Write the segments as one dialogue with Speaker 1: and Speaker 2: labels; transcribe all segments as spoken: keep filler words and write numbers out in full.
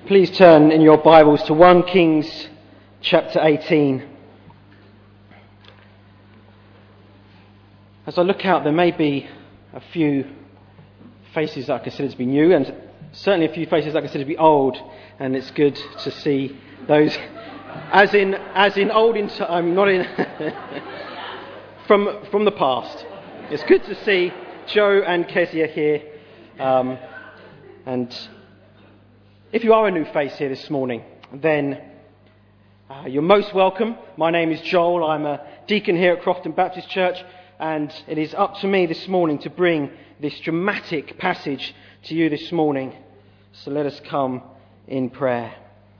Speaker 1: Please turn in your Bibles to First Kings chapter eighteen. As I look out, there may be a few faces that I consider to be new, and certainly a few faces that I consider to be old, and it's good to see those, as in as in old in t- I'm not in from from the past. It's good to see Joe and Kezia here, um, and if you are a new face here this morning, then uh, you're most welcome. My name is Joel. I'm a deacon here at Crofton Baptist Church, and it is up to me this morning to bring this dramatic passage to you this morning. So let us come in prayer.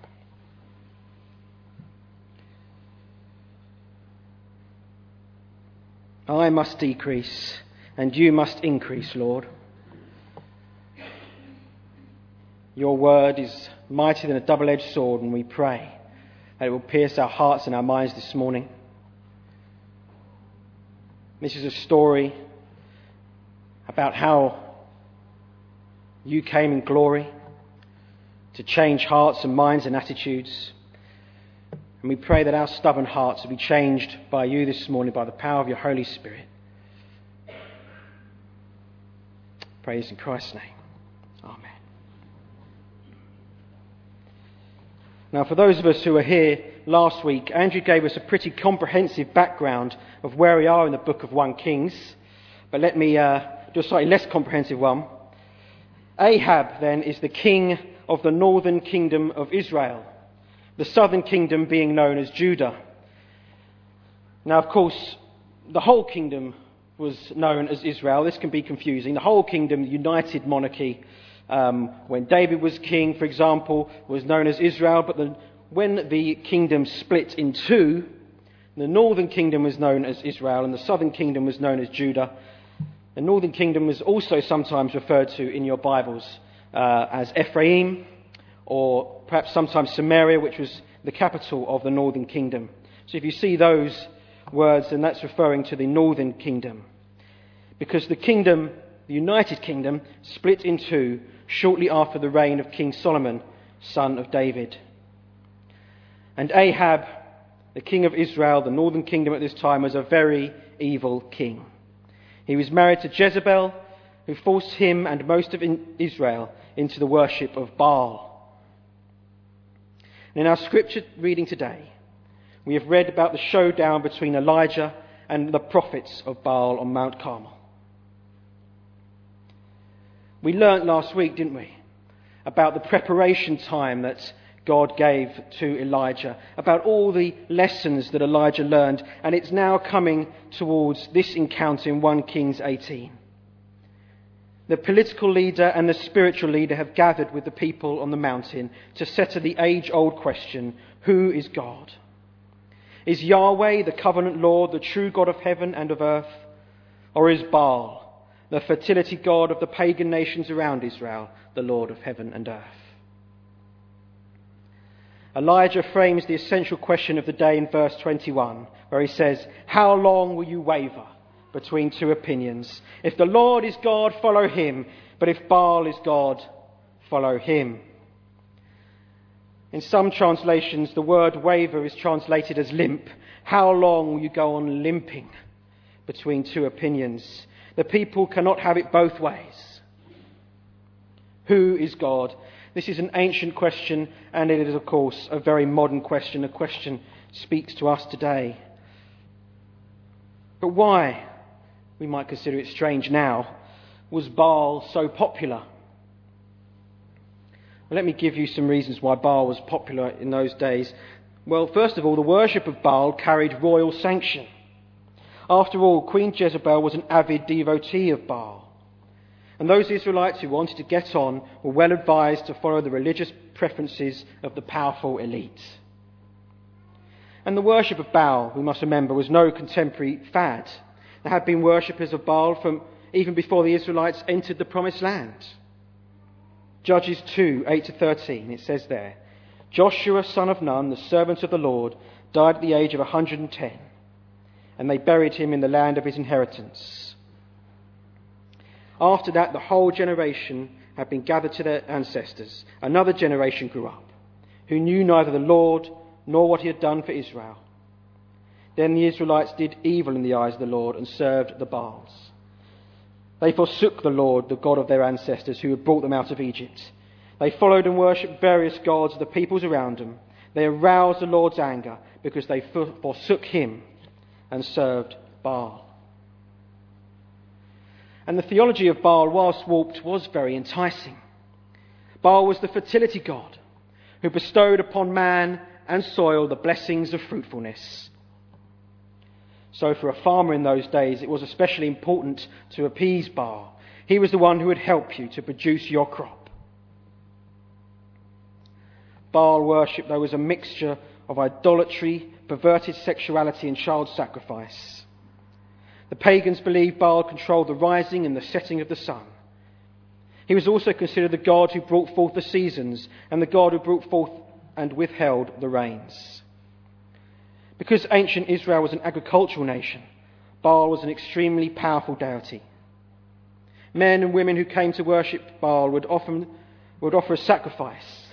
Speaker 1: I must decrease, and you must increase, Lord. Your word is mightier than a double-edged sword, and we pray that it will pierce our hearts and our minds this morning. This is a story about how you came in glory to change hearts and minds and attitudes. And we pray that our stubborn hearts will be changed by you this morning by the power of your Holy Spirit. Praise in Christ's name. Amen. Now, for those of us who were here last week, Andrew gave us a pretty comprehensive background of where we are in the book of First Kings. But let me uh, do a slightly less comprehensive one. Ahab, then, is the king of the northern kingdom of Israel, the southern kingdom being known as Judah. Now, of course, the whole kingdom was known as Israel. This can be confusing. The whole kingdom, the united monarchy, Um, when David was king, for example, was known as Israel, but the, when the kingdom split in two, the northern kingdom was known as Israel and the southern kingdom was known as Judah. The northern kingdom was also sometimes referred to in your Bibles uh, as Ephraim, or perhaps sometimes Samaria, which was the capital of the northern kingdom. So if you see those words, then that's referring to the northern kingdom. Because the kingdom, the United Kingdom, split in two shortly after the reign of King Solomon, son of David. And Ahab, the king of Israel, the northern kingdom at this time, was a very evil king. He was married to Jezebel, who forced him and most of Israel into the worship of Baal. And in our scripture reading today, we have read about the showdown between Elijah and the prophets of Baal on Mount Carmel. We learnt last week, didn't we, about the preparation time that God gave to Elijah, about all the lessons that Elijah learned, and it's now coming towards this encounter in First Kings eighteen. The political leader and the spiritual leader have gathered with the people on the mountain to settle the age-old question, who is God? Is Yahweh, the covenant Lord, the true God of heaven and of earth, or is Baal, the fertility god of the pagan nations around Israel, the Lord of heaven and earth? Elijah frames the essential question of the day in verse twenty-one, where he says, how long will you waver between two opinions? If the Lord is God, follow him, but if Baal is God, follow him. In some translations, the word waver is translated as limp. How long will you go on limping between two opinions? The people cannot have it both ways. Who is God? This is an ancient question, and it is, of course, a very modern question. A question speaks to us today. But why, we might consider it strange now, was Baal so popular? Well, let me give you some reasons why Baal was popular in those days. Well, first of all, the worship of Baal carried royal sanction. After all, Queen Jezebel was an avid devotee of Baal. And those Israelites who wanted to get on were well advised to follow the religious preferences of the powerful elite. And the worship of Baal, we must remember, was no contemporary fad. There had been worshippers of Baal from even before the Israelites entered the Promised Land. Judges two, eight to thirteen, it says there, Joshua, son of Nun, the servant of the Lord, died at the age of one hundred and ten. And they buried him in the land of his inheritance. After that, the whole generation had been gathered to their ancestors, another generation grew up, who knew neither the Lord nor what he had done for Israel. Then the Israelites did evil in the eyes of the Lord and served the Baals. They forsook the Lord, the God of their ancestors, who had brought them out of Egypt. They followed and worshipped various gods of the peoples around them. They aroused the Lord's anger because they forsook him and served Baal. And the theology of Baal, whilst warped, was very enticing. Baal was the fertility god who bestowed upon man and soil the blessings of fruitfulness. So for a farmer in those days, it was especially important to appease Baal. He was the one who would help you to produce your crop. Baal worship, though, was a mixture of idolatry, perverted sexuality and child sacrifice. The pagans believed Baal controlled the rising and the setting of the sun. He was also considered the god who brought forth the seasons and the god who brought forth and withheld the rains. Because ancient Israel was an agricultural nation, Baal was an extremely powerful deity. Men and women who came to worship Baal would often would offer a sacrifice.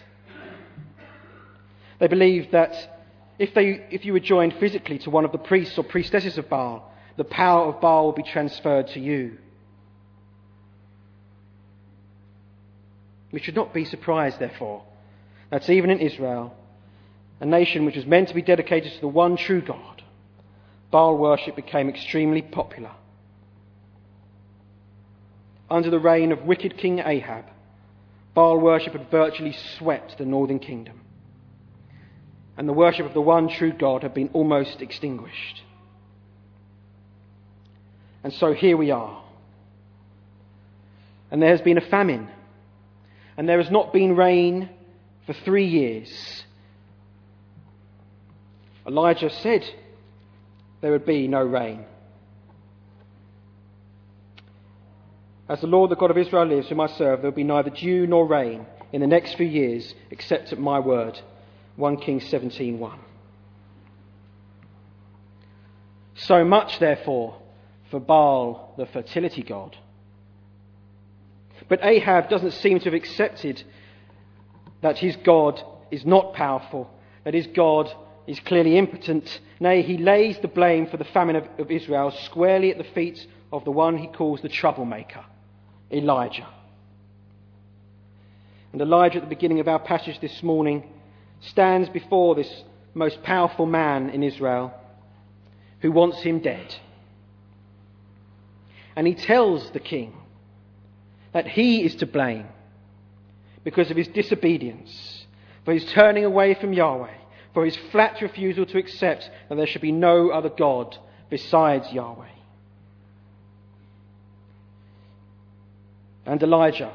Speaker 1: They believed that if they if you were joined physically to one of the priests or priestesses of Baal, the power of Baal would be transferred to you. We should not be surprised, therefore, that even in Israel, a nation which was meant to be dedicated to the one true God, Baal worship became extremely popular. Under the reign of wicked King Ahab, Baal worship had virtually swept the northern kingdom, and the worship of the one true God had been almost extinguished. And so here we are. And there has been a famine, and there has not been rain for three years. Elijah said there would be no rain. As the Lord, the God of Israel lives, whom I serve, there will be neither dew nor rain in the next few years, except at my word. First Kings seventeen one. So much, therefore, for Baal, the fertility god. But Ahab doesn't seem to have accepted that his God is not powerful, that his God is clearly impotent. Nay, he lays the blame for the famine of, of Israel squarely at the feet of the one he calls the troublemaker, Elijah. And Elijah, at the beginning of our passage this morning, stands before this most powerful man in Israel who wants him dead. And he tells the king that he is to blame because of his disobedience, for his turning away from Yahweh, for his flat refusal to accept that there should be no other God besides Yahweh. And Elijah,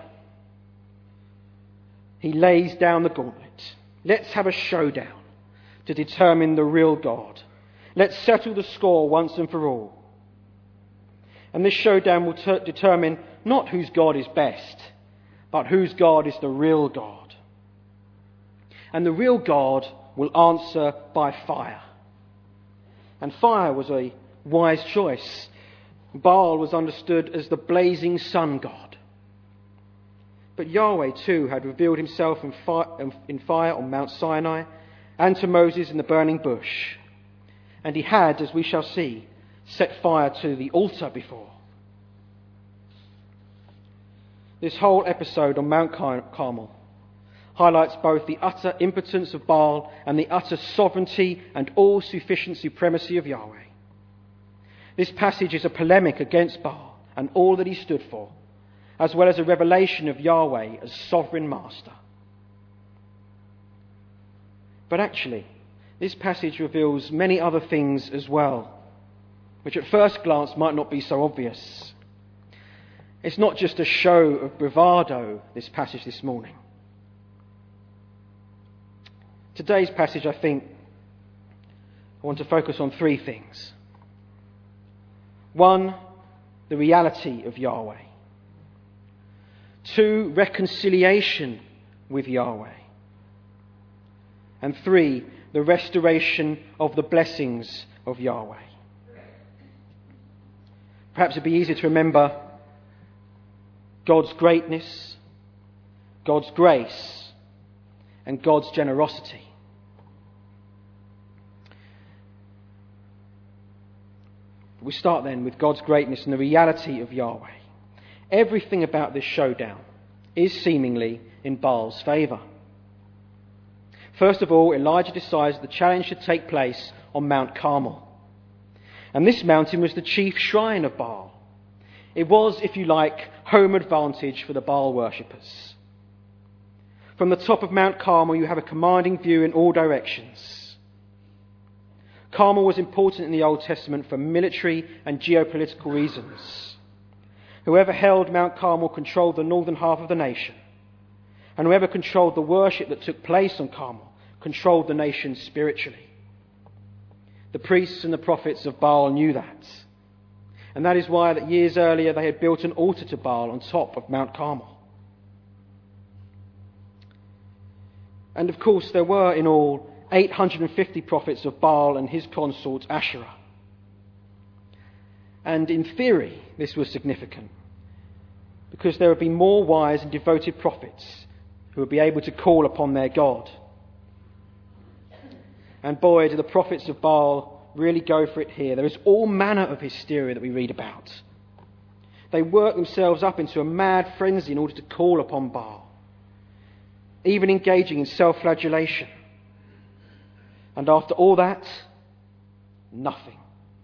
Speaker 1: he lays down the gauntlet. Let's have a showdown to determine the real God. Let's settle the score once and for all. And this showdown will ter- determine not whose God is best, but whose God is the real God. And the real God will answer by fire. And fire was a wise choice. Baal was understood as the blazing sun god. But Yahweh too had revealed himself in fire, in fire on Mount Sinai and to Moses in the burning bush. And he had, as we shall see, set fire to the altar before. This whole episode on Mount Carmel highlights both the utter impotence of Baal and the utter sovereignty and all-sufficient supremacy of Yahweh. This passage is a polemic against Baal and all that he stood for, as well as a revelation of Yahweh as sovereign master. But actually, this passage reveals many other things as well, which at first glance might not be so obvious. It's not just a show of bravado, this passage this morning. Today's passage, I think, I want to focus on three things. One, the reality of Yahweh. Two, reconciliation with Yahweh. And three, the restoration of the blessings of Yahweh. Perhaps it'd be easier to remember God's greatness, God's grace, and God's generosity. We start then with God's greatness and the reality of Yahweh. Everything about this showdown is seemingly in Baal's favour. First of all, Elijah decides that the challenge should take place on Mount Carmel. And this mountain was the chief shrine of Baal. It was, if you like, home advantage for the Baal worshippers. From the top of Mount Carmel, you have a commanding view in all directions. Carmel was important in the Old Testament for military and geopolitical reasons. Whoever held Mount Carmel controlled the northern half of the nation. And whoever controlled the worship that took place on Carmel controlled the nation spiritually. The priests and the prophets of Baal knew that. And that is why that years earlier they had built an altar to Baal on top of Mount Carmel. And of course there were in all eight hundred fifty prophets of Baal and his consort Asherah. And in theory this was significant, because there would be more wise and devoted prophets who would be able to call upon their God. And boy, do the prophets of Baal really go for it here. There is all manner of hysteria that we read about. They work themselves up into a mad frenzy in order to call upon Baal, even engaging in self-flagellation. And after all that, nothing.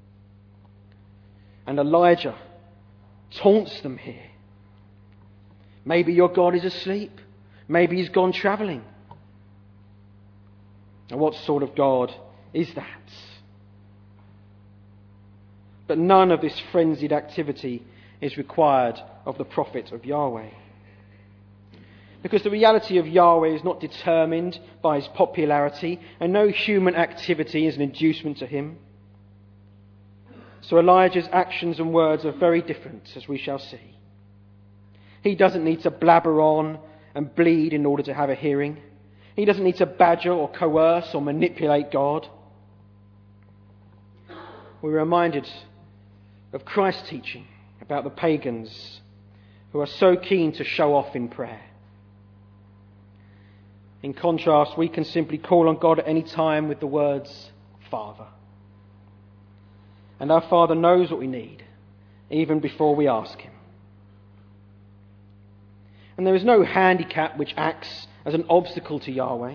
Speaker 1: And Elijah taunts them here. Maybe your God is asleep. Maybe he's gone travelling. And what sort of God is that? But none of this frenzied activity is required of the prophet of Yahweh. Because the reality of Yahweh is not determined by his popularity, and no human activity is an inducement to him. So Elijah's actions and words are very different, as we shall see. He doesn't need to blabber on and bleed in order to have a hearing. He doesn't need to badger or coerce or manipulate God. We're reminded of Christ's teaching about the pagans who are so keen to show off in prayer. In contrast, we can simply call on God at any time with the words, Father. And our Father knows what we need, even before we ask him. And there is no handicap which acts as an obstacle to Yahweh.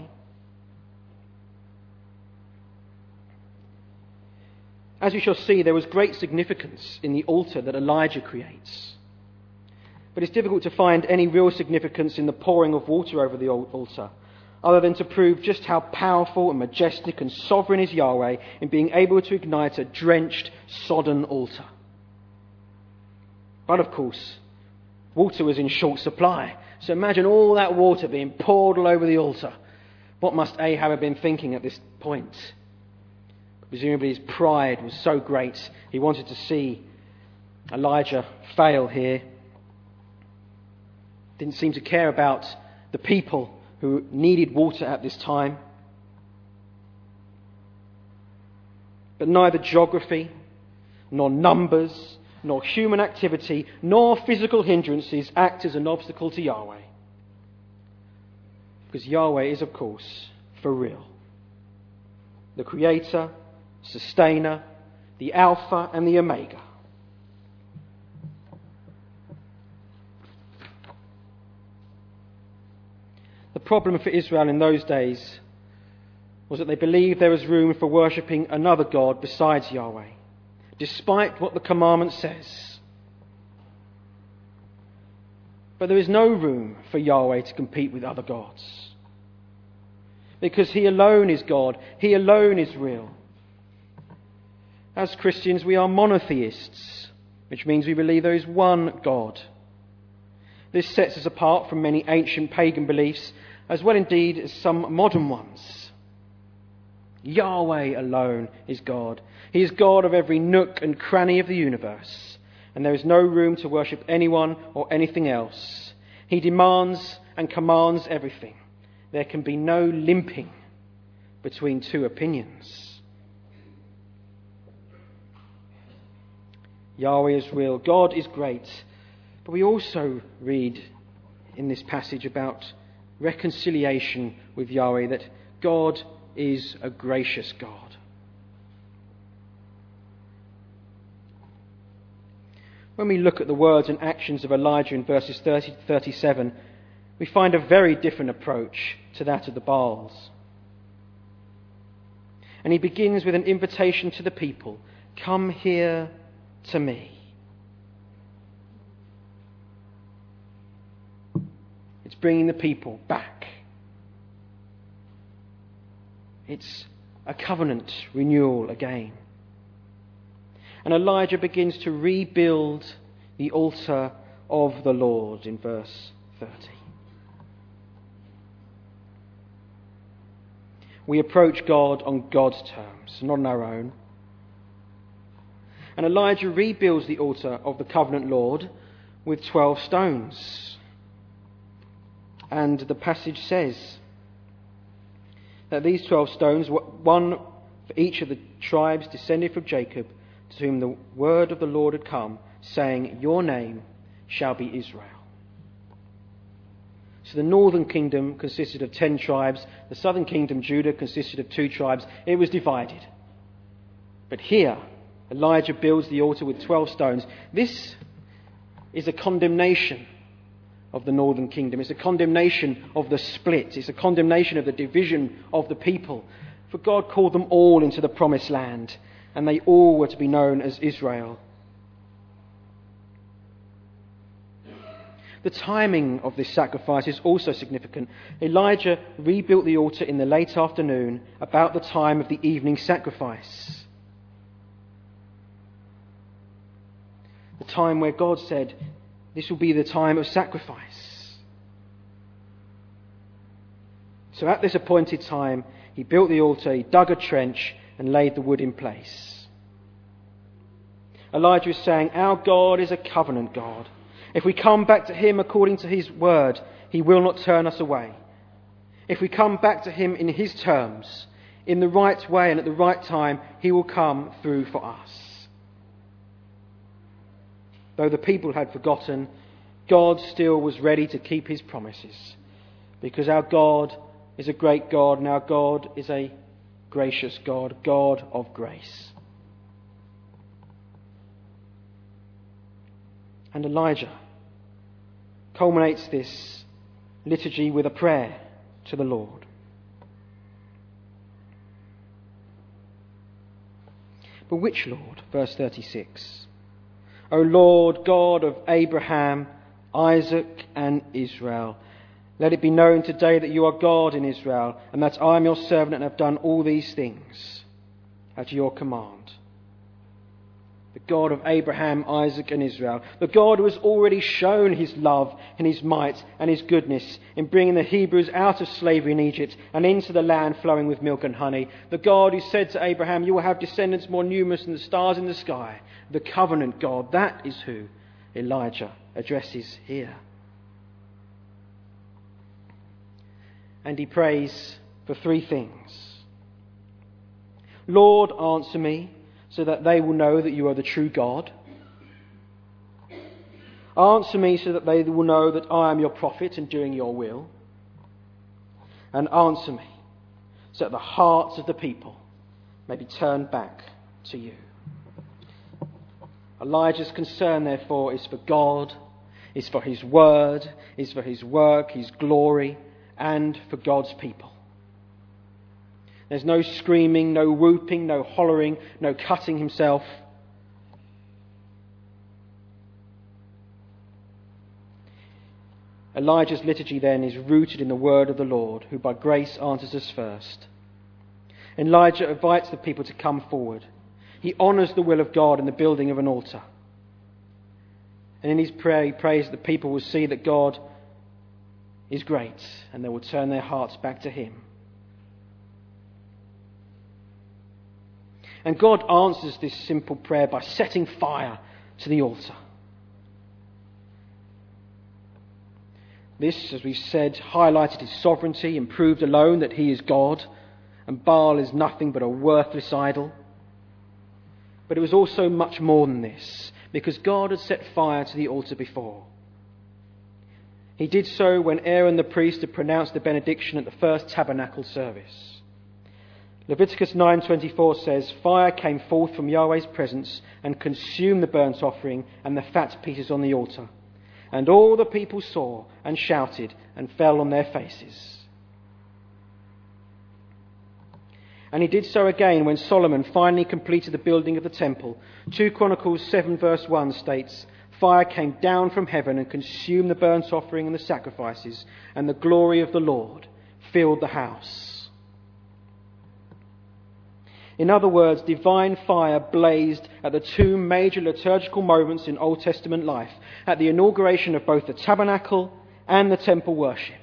Speaker 1: As we shall see, there was great significance in the altar that Elijah creates. But it's difficult to find any real significance in the pouring of water over the altar, other than to prove just how powerful and majestic and sovereign is Yahweh in being able to ignite a drenched, sodden altar. But of course, water was in short supply. So imagine all that water being poured all over the altar. What must Ahab have been thinking at this point? Presumably his pride was so great, he wanted to see Elijah fail here. Didn't seem to care about the people who needed water at this time. But neither geography, nor numbers, nor human activity, nor physical hindrances act as an obstacle to Yahweh. Because Yahweh is, of course, for real. The Creator, Sustainer, the Alpha and the Omega. The problem for Israel in those days was that they believed there was room for worshipping another God besides Yahweh, despite what the commandment says. But there is no room for Yahweh to compete with other gods, because he alone is God, he alone is real. As Christians, we are monotheists, which means we believe there is one God. This sets us apart from many ancient pagan beliefs, as well indeed as some modern ones. Yahweh alone is God. He is God of every nook and cranny of the universe, and there is no room to worship anyone or anything else. He demands and commands everything. There can be no limping between two opinions. Yahweh is real. God is great. But we also read in this passage about reconciliation with Yahweh, that God is a gracious God. When we look at the words and actions of Elijah in verses thirty to thirty-seven, we find a very different approach to that of the Baals. And he begins with an invitation to the people, "Come here to me." It's bringing the people back. It's a covenant renewal again. And Elijah begins to rebuild the altar of the Lord in verse thirty. We approach God on God's terms, not on our own. And Elijah rebuilds the altar of the covenant Lord with twelve stones. And the passage says that these twelve stones, one for each of the tribes descended from Jacob, to whom the word of the Lord had come, saying, "Your name shall be Israel." So the northern kingdom consisted of ten tribes. The southern kingdom, Judah, consisted of two tribes. It was divided. But here, Elijah builds the altar with twelve stones. This is a condemnation of the northern kingdom. It's a condemnation of the split. It's a condemnation of the division of the people. For God called them all into the promised land, and they all were to be known as Israel. The timing of this sacrifice is also significant. Elijah rebuilt the altar in the late afternoon, about the time of the evening sacrifice. The time where God said, this will be the time of sacrifice. So at this appointed time, he built the altar, he dug a trench, and laid the wood in place. Elijah is saying, our God is a covenant God. If we come back to him according to his word, he will not turn us away. If we come back to him in his terms, in the right way and at the right time, he will come through for us. Though the people had forgotten, God still was ready to keep his promises, because our God is a great God, and our God is a gracious God, God of grace. And Elijah culminates this liturgy with a prayer to the Lord. But which Lord? Verse thirty-six. O Lord, God of Abraham, Isaac, and Israel, let it be known today that you are God in Israel, and that I am your servant and have done all these things at your command. The God of Abraham, Isaac, and Israel. The God who has already shown his love and his might and his goodness in bringing the Hebrews out of slavery in Egypt and into the land flowing with milk and honey. The God who said to Abraham, you will have descendants more numerous than the stars in the sky. The covenant God. That is who Elijah addresses here. And he prays for three things. Lord, answer me, so that they will know that you are the true God. Answer me so that they will know that I am your prophet and doing your will. And answer me so that the hearts of the people may be turned back to you. Elijah's concern, therefore, is for God, is for his word, is for his work, his glory, and for God's people. There's no screaming, no whooping, no hollering, no cutting himself. Elijah's liturgy then is rooted in the word of the Lord, who by grace answers us first. Elijah invites the people to come forward. He honours the will of God in the building of an altar. And in his prayer he prays that the people will see that God is great and they will turn their hearts back to him. And God answers this simple prayer by setting fire to the altar. This, as we've said, highlighted his sovereignty and proved alone that he is God, and Baal is nothing but a worthless idol. But it was also much more than this, because God had set fire to the altar before. He did so when Aaron the priest had pronounced the benediction at the first tabernacle service. Leviticus nine twenty-four says, "Fire came forth from Yahweh's presence and consumed the burnt offering and the fat pieces on the altar. And all the people saw and shouted and fell on their faces." And he did so again when Solomon finally completed the building of the temple. Second Chronicles seven verse one states, "Fire came down from heaven and consumed the burnt offering and the sacrifices, and the glory of the Lord filled the house." In other words, divine fire blazed at the two major liturgical moments in Old Testament life, at the inauguration of both the tabernacle and the temple worship.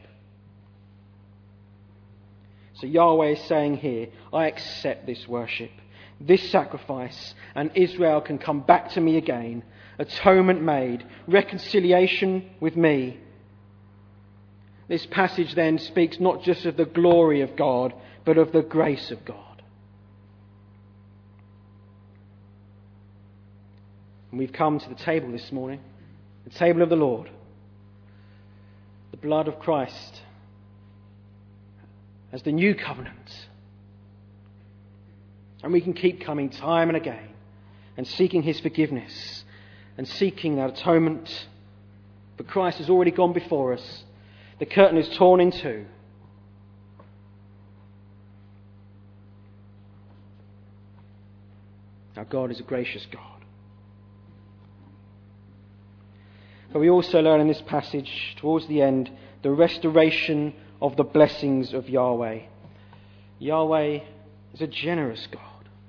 Speaker 1: So Yahweh is saying here, I accept this worship, this sacrifice, and Israel can come back to me again, atonement made, reconciliation with me. This passage then speaks not just of the glory of God, but of the grace of God. And we've come to the table this morning, the table of the Lord, the blood of Christ as the new covenant. And we can keep coming time and again and seeking his forgiveness and seeking that atonement. But Christ has already gone before us. The curtain is torn in two. Our God is a gracious God. But we also learn in this passage, towards the end, the restoration of the blessings of Yahweh. Yahweh is a generous God.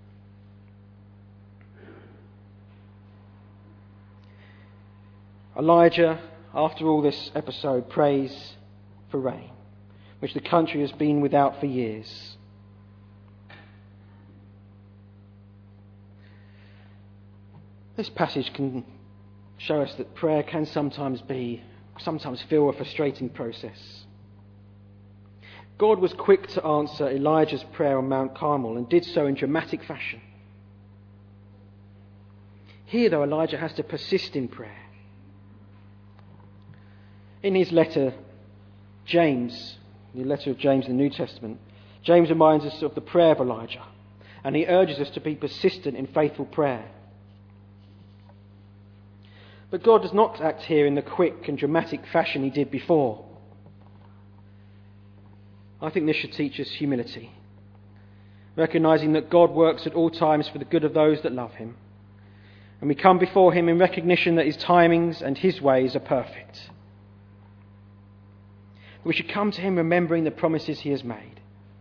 Speaker 1: Elijah, after all this episode, prays for rain, which the country has been without for years. This passage can show us that prayer can sometimes be, sometimes feel a frustrating process. God was quick to answer Elijah's prayer on Mount Carmel and did so in dramatic fashion. Here, though, Elijah has to persist in prayer. In his letter, James, the letter of James in the New Testament, James reminds us of the prayer of Elijah, and he urges us to be persistent in faithful prayer. But God does not act here in the quick and dramatic fashion he did before. I think this should teach us humility, recognising that God works at all times for the good of those that love him. And we come before him in recognition that his timings and his ways are perfect. We should come to him remembering the promises he has made.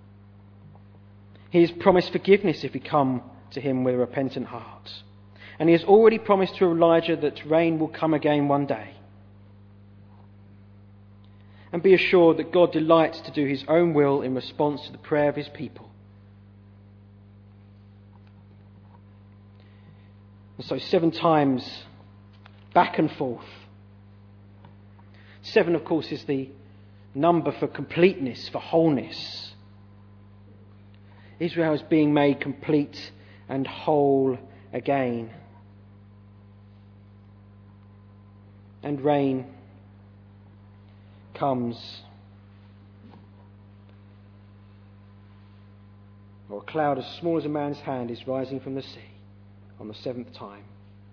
Speaker 1: He has promised forgiveness if we come to him with a repentant heart. And he has already promised to Elijah that rain will come again one day. And be assured that God delights to do his own will in response to the prayer of his people. And so seven times back and forth. Seven, of course, is the number for completeness, for wholeness. Israel is being made complete and whole again. And rain comes, or a cloud as small as a man's hand is rising from the sea on the seventh time.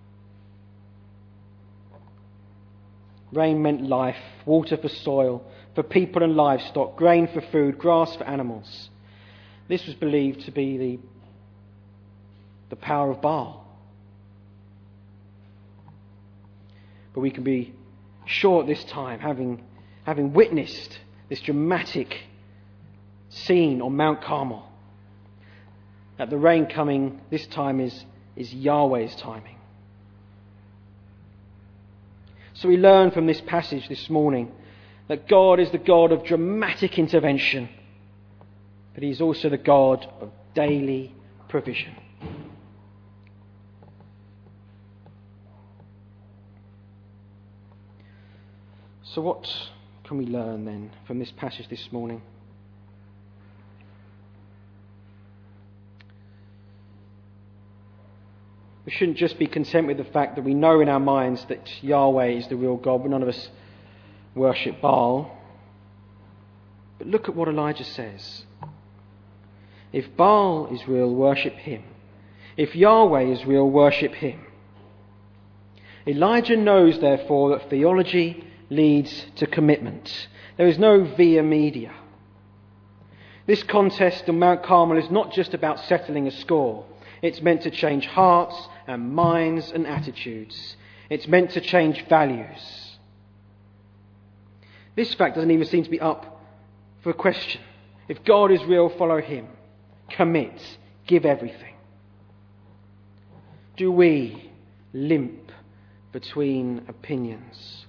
Speaker 1: Rain meant life, water for soil, for people and livestock, grain for food, grass for animals. This was believed to be the, the power of Baal. But we can be sure at this time, having, having witnessed this dramatic scene on Mount Carmel, that the rain coming this time is, is Yahweh's timing. So we learn from this passage this morning that God is the God of dramatic intervention, but he's also the God of daily provision. So what can we learn then from this passage this morning? We shouldn't just be content with the fact that we know in our minds that Yahweh is the real God, but none of us worship Baal. But look at what Elijah says. If Baal is real, worship him. If Yahweh is real, worship him. Elijah knows, therefore, that theology leads to commitment. There is no via media. This contest on Mount Carmel is not just about settling a score. It's meant to change hearts and minds and attitudes. It's meant to change values. This fact doesn't even seem to be up for question. If God is real, follow him. Commit. Give everything. Do we limp between opinions?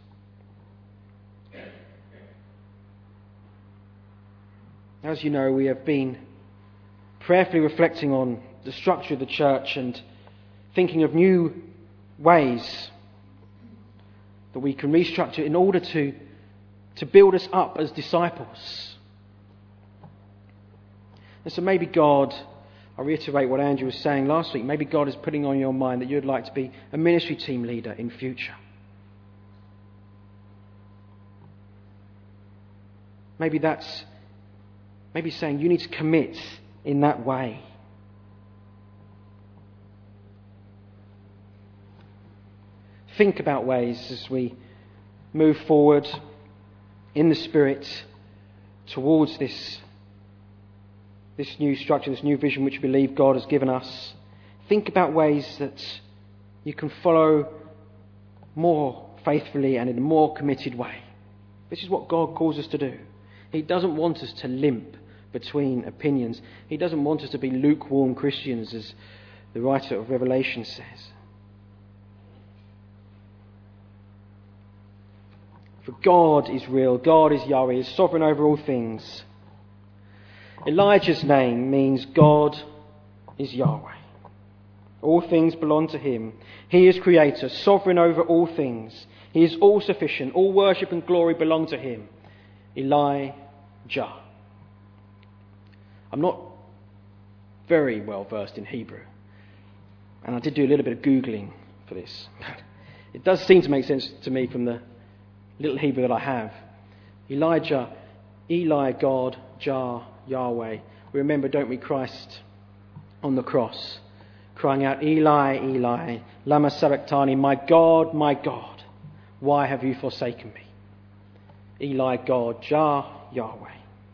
Speaker 1: As you know, we have been prayerfully reflecting on the structure of the church and thinking of new ways that we can restructure in order to, to build us up as disciples. And so maybe God, I reiterate what Andrew was saying last week, maybe God is putting on your mind that you'd like to be a ministry team leader in future. Maybe that's maybe saying you need to commit in that way. Think about ways as we move forward in the Spirit towards this, this new structure, this new vision which we believe God has given us. Think about ways that you can follow more faithfully and in a more committed way. This is what God calls us to do. He doesn't want us to limp between opinions. He doesn't want us to be lukewarm Christians, as the writer of Revelation says. For God is real, God is Yahweh, He is sovereign over all things. Elijah's name means God is Yahweh. All things belong to him. He is creator, sovereign over all things. He is all sufficient. All worship and glory belong to him. Elijah. I'm not very well versed in Hebrew, and I did do a little bit of Googling for this. It does seem to make sense to me from the little Hebrew that I have. Elijah, Eli, God, Jah, Yahweh. We remember, don't we, Christ on the cross, crying out, Eli, Eli, lama sabachthani, my God, my God, why have you forsaken me? Eli, God, Jah, Yahweh.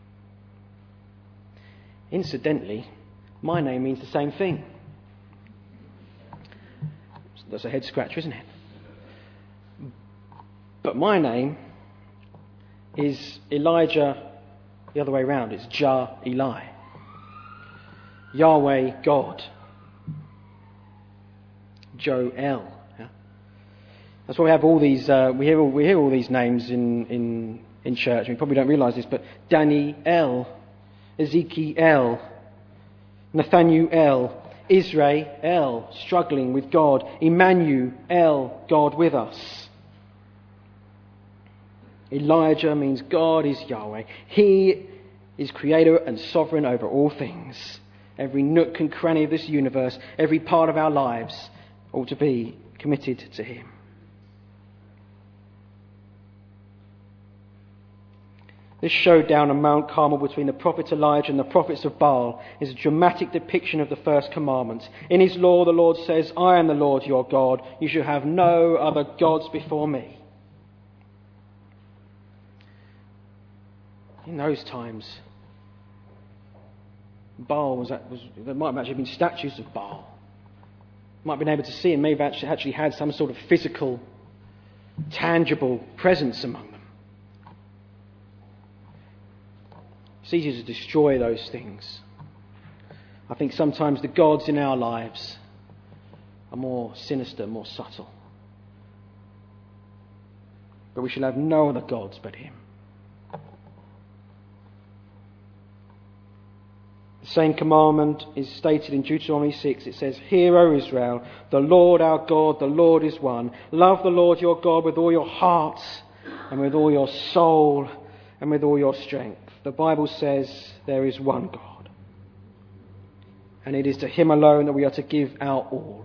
Speaker 1: Incidentally, my name means the same thing. That's a head scratcher, isn't it? But my name is Elijah the other way around. It's Jah, Eli. Yahweh, God. Joel. Yeah? That's why we have all these. Uh, we hear all, we hear all these names in, in in church. We probably don't realise this, but Daniel, Ezekiel, Nathaniel, Israel, struggling with God, Emmanuel, God with us. Elijah means God is Yahweh. He is creator and sovereign over all things. Every nook and cranny of this universe, every part of our lives ought to be committed to him. This showdown on Mount Carmel between the prophet Elijah and the prophets of Baal is a dramatic depiction of the first commandment. In his law, the Lord says, I am the Lord your God. You shall have no other gods before me. In those times, Baal was, was there might have actually been statues of Baal. Might have been able to see and may have actually, actually had some sort of physical, tangible presence among them. It's easy to destroy those things. I think sometimes the gods in our lives are more sinister, more subtle. But we shall have no other gods but him. The same commandment is stated in Deuteronomy six. It says, Hear, O Israel, the Lord our God, the Lord is one. Love the Lord your God with all your heart and with all your soul and with all your strength. The Bible says there is one God. And it is to him alone that we are to give our all.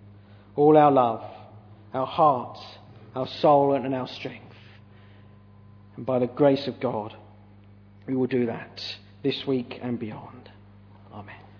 Speaker 1: All our love, our heart, our soul and our strength. And by the grace of God, we will do that this week and beyond. Amen.